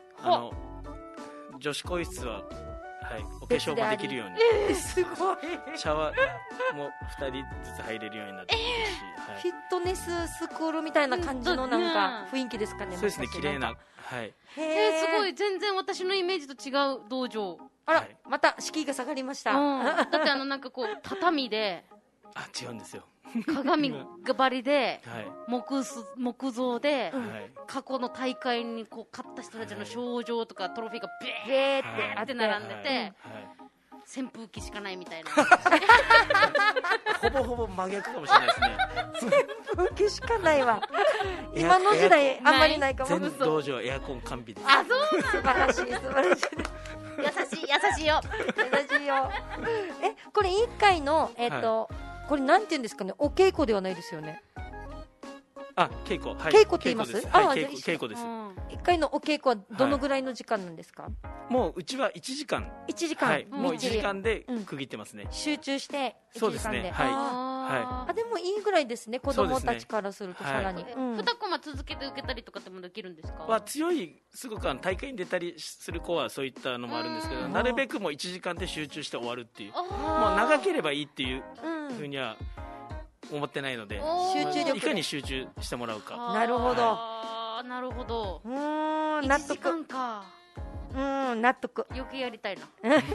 女子更衣室はお化粧もできるように。 すごい。 シャワーも2人ずつ入れるようになってるし、 フィットネススクールみたいな感じのなんか雰囲気ですかね。 そうですね、綺麗な。 すごい、全然私のイメージと違う道場。 あら、また敷居が下がりました。 だってなんかこう畳で、 違うんですよ。 鏡張りで、木造で、過去の大会にこう勝った人たちの賞状とかトロフィーがベーって並んでて、扇風機しかないみたいな。 ほぼほぼ真逆かもしれないですね。 扇風機しかないわ。今の時代あんまりないかも。 全道場エアコン完備です。 そう素晴らしい、素晴らしい。 優しいよ。 優しいよ。これ1回のこれなんて言うんですかね、お稽古ではないですよね。 稽古。 稽古って言います？ 稽古です。 1回のお稽古はどのぐらいの時間なんですか？ もううちは1時間。 1時間。 もう1時間で区切ってますね。 集中して1時間で。 そうですね。 はあでもいいぐらいですね、子供たちからするとさらに、 2コマ続けて受けたりとかってもできるんですか？ は強い、すごく大会に出たりする子はそういったのもあるんですけど、なるべくもう1時間で集中して終わるっていう、もう長ければいいっていうふうには思ってないので、 集中力いかに集中してもらうか。 なるほど、 なるほど。 納 1時得、 間か。 納得。 余計やりたいな。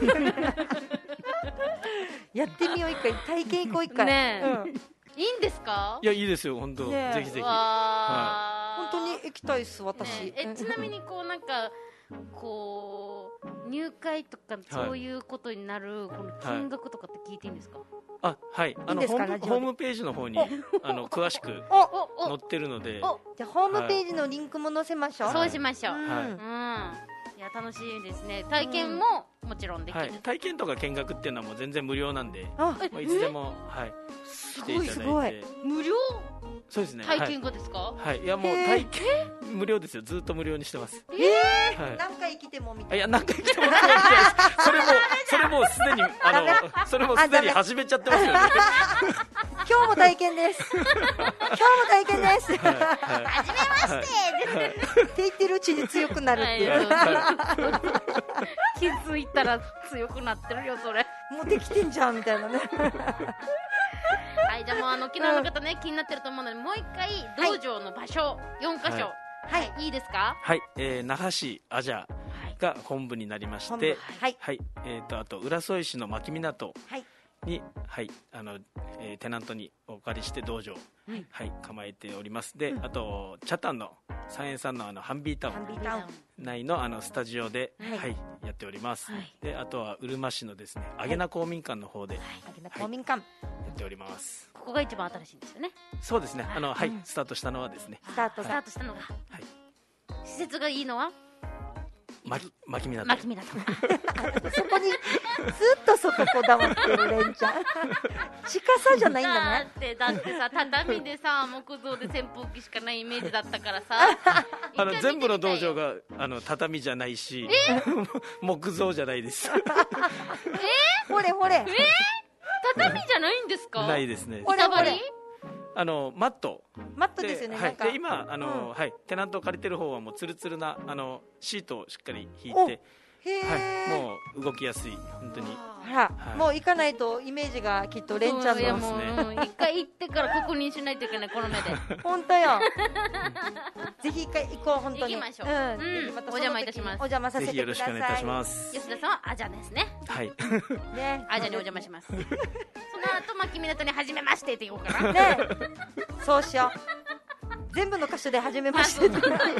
やってみよう、一回体験行こう、一回。 ねえ、いいんですか？ いや、いいですよ、本当、 ねえぜひぜひ。 本当に行きたいっす、私。 ちなみにこうなんかこう入会とかそういうことになるこの金額とかって聞いていいんですか？ あ、はい、 いいですかホームページの方に詳しく載ってるので、 じゃあホームページのリンクも載せましょう。 そうしましょう。 はいいや楽しいですね。体験ももちろんできる。 体験とか見学っていうのはもう全然無料なんで、いつでも来ていただいて。 無料？ そうですね。 体験がですか？ はい、いやもう体験無料ですよ。ずっと無料にしてます。 何回来てもみたいな。 いや、何回来てもそれもすでにそれもすでに始めちゃってますよね。 今日も体験です。今日も体験です。 はじめましてって言ってるうちに強くなるっていう。 気づいたら強くなってるよそれ。 もうできてんじゃんみたいなね。 はい、じゃあもう昨日の方ね気になってると思うので、もう一回道場の場所4カ所、いいですか？ はい、那覇市アジャが本部になりまして、あと浦添市の牧港に、テナントにお借りして道場、構えております。で、あと北谷の三円さんのハンビータウン内のスタジオで、やっております。で、あとはうるま市のですね、あげな公民館の方で、やっております。 ここが一番新しいんですよね。 そうですね。スタートしたのはですね。 スタートしたのが。施設がいいのは？ 牧港。 そこにずっとそここだわってるレンちゃん。近さじゃないんだね。 だってさ、畳でさ、木造で扇風機しかないイメージだったからさ。 全部の道場が畳じゃないし、木造じゃないです。 ほれほれ。 畳じゃないんですか？ ないですね。 板張り？ マットですよね。 で今テナントを借りてる方はもうツルツルなシートをしっかり引いて、もう動きやすい、本当に。 もう行かないとイメージがきっとレンちゃんの一回行ってから確認しないといけない、この目で。 本当よ。ぜひ一回行こう、本当に。 行きましょう。お邪魔いたします。 お邪魔させてください。 ぜひよろしくお願いいたします。 吉田さんはアジャですね。 はい。 アジャにお邪魔します。その後牧港に初めましてって言おうかな。 ね、そうしよう。全部の箇所で初めまして。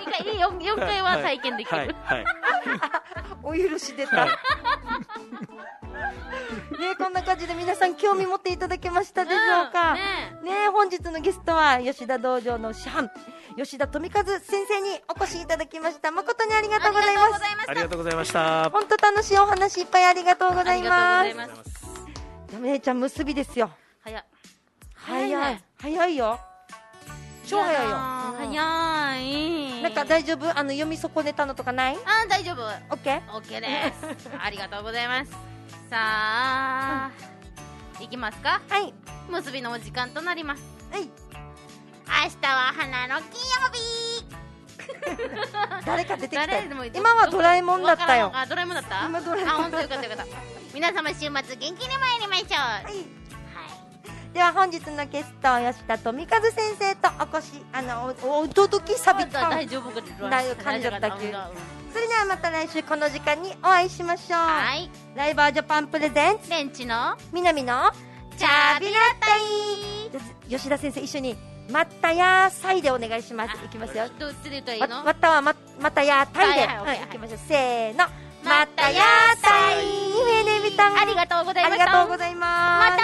4回は体験できる。 お許し出た。ね、こんな感じで皆さん興味持っていただけましたでしょうか。本日のゲストは吉田道場の師範吉田富和先生にお越しいただきました。誠にありがとうございます。 ありがとうございました。 本当楽しいお話いっぱいありがとうございます。めいちゃん結びですよ。早いよ。超早いよ。 早い。 なんか大丈夫？読み損ねたのとかない？ 大丈夫。 オッケー？ オッケーです。ありがとうございます。さあ、いきますか。 はい。 結びのお時間となります。 はい。 明日は花の金曜日。 誰か出てきて。今はドラえもんだったよ。 ドラえもんだった？ 今ドラえもん。 本当よかったよかった。皆様週末元気に参りましょう。はい。 では本日のゲスト吉田富和先生とお越しお届けさびた大丈夫か噛んじゃったっけ。それではまた来週この時間にお会いしましょう。ライバージャパンプレゼンツレンチの南のチャビラタイ。吉田先生一緒にまたやさいでお願いします。いきますよ。 どっちで言ったらいいの？ またはまたやたいでいきましょう。せーの、またやたい。 ありがとうございました。 ありがとうございます。